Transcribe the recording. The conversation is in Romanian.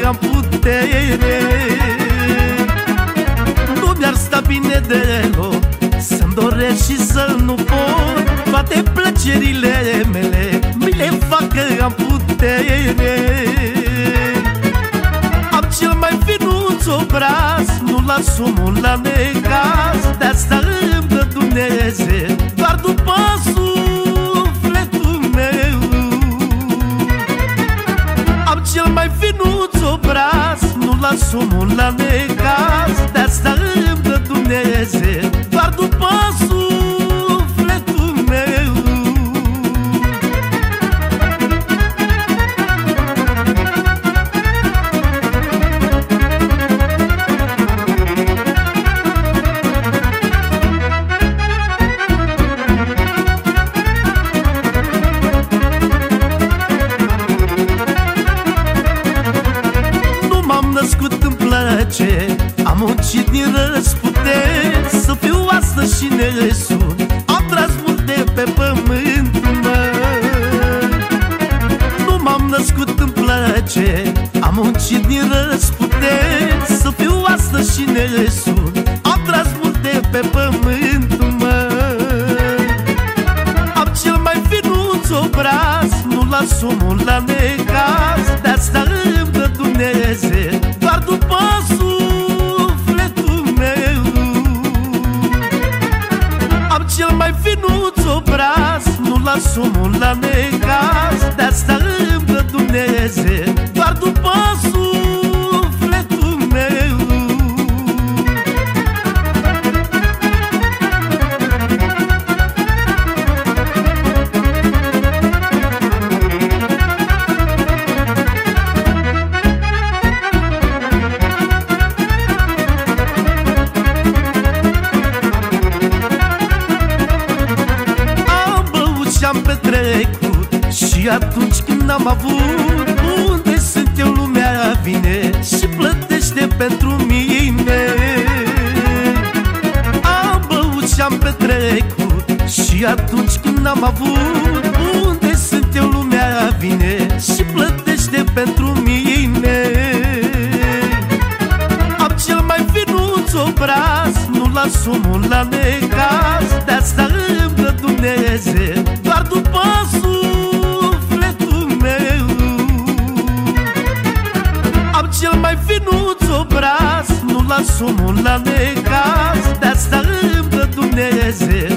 am putere. Nu mi-ar sta bine deloc să-mi doresc și să nu pot. Toate plăcerile mele mi le fac că am putere. Am cel mai finuț obraz, nu las omul la necaz. De-asta îmi dă Dumnezeu doar după sufletul meu. Am cel mai finuț obraz, nu las omul la necaz. De-asta îmi dă Dumnezeu doar după sufletul meu. Născut în plăcere, am muncit din răsputeri să fiu astăzi și nesut. Am tras multe pe pământ, nu m-am născut în plăcere, am muncit din răsputeri să fiu astăzi și nesut. Am tras multe pe pământ, am cel mai finuț obraz, nu las omul la necaz. De-asta îmi dă Dumnezeu doar după sufletul meu. Am cel mai finuț obraz, nu las omul la necaz. De-asta îmi dă Dumnezeu doar după sufletul meu. Și-am petrecut și atunci când am avut, unde sunt eu lumea vine și plătește pentru mine. Am băut și-am petrecut și atunci când am avut, unde sunt eu lumea vine și plătește pentru mine. Am cel mai finuț obraz, nu las omul la necaz. De-asta îmi dă Dumnezeu doar după sufletul meu. Am cel mai finuț obraz, nu las omul la necaz. De-asta îmi dă Dumnezeu